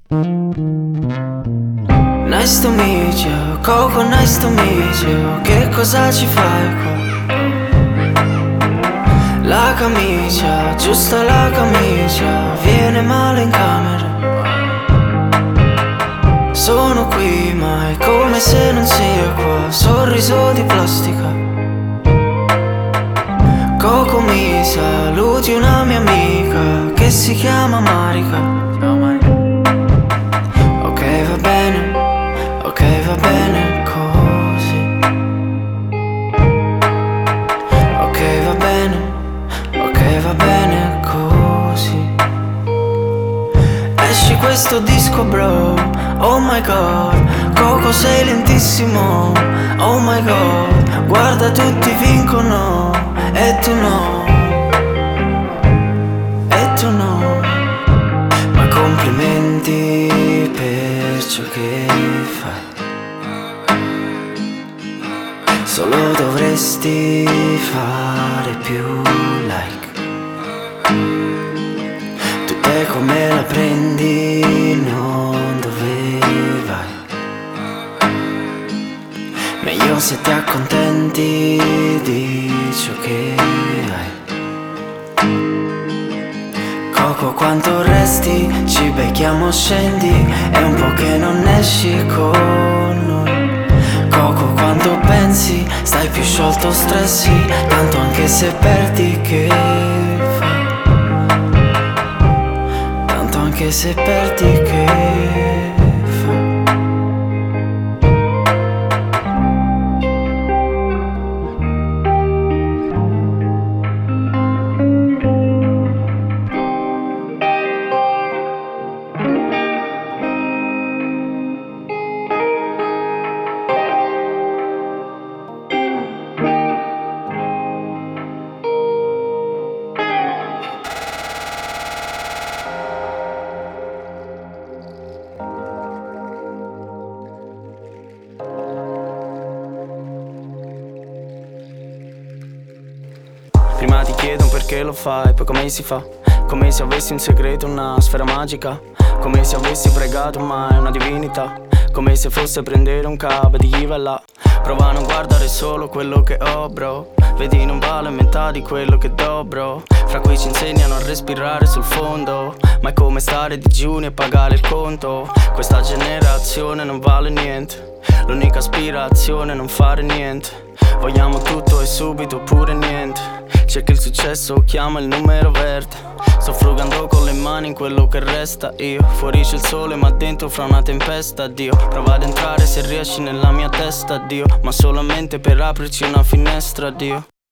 Nice to meet you, Coco, nice to meet you. Che cosa ci fai qua? La camicia, giusta la camicia, viene male in camera. Sono qui ma è come se non sia qua. Sorriso di plastica. Coco mi saluti una mia amica che si chiama Marica. Ok va bene così. Ok va bene così. Esci questo disco bro, oh my god. Coco sei lentissimo, oh my god. Guarda tutti vincono e tu no, e tu no. Ma complimenti per ciò che fai. Solo dovresti fare più like. Tu te come la prendi, non dove vai. Meglio se ti accontenti di ciò che hai. Coco quanto resti, ci becchiamo scendi. È un po' che non esci con noi. Coco quanto pensi, stai più sciolto stressi. Tanto anche se perdi che fai. Tanto anche se perdi che fai. Prima ti chiedo perché lo fai, poi come si fa? Come se avessi un segreto, una sfera magica. Come se avessi pregato mai una divinità. Come se fosse prendere un cavo di chi va là. Prova a non guardare solo quello che ho, bro. Vedi non vale metà di quello che do, bro. Fra cui ci insegnano a respirare sul fondo. Ma è come stare digiuni e pagare il conto. Questa generazione non vale niente. L'unica aspirazione è non fare niente. Vogliamo tutto e subito oppure niente. Cerca il successo, chiama il numero verde. Sto frugando con le mani in quello che resta io. Fuori c'è il sole ma dentro fra una tempesta, Dio. Prova ad entrare se riesci nella mia testa, Dio. Ma solamente per aprirci una finestra, Dio.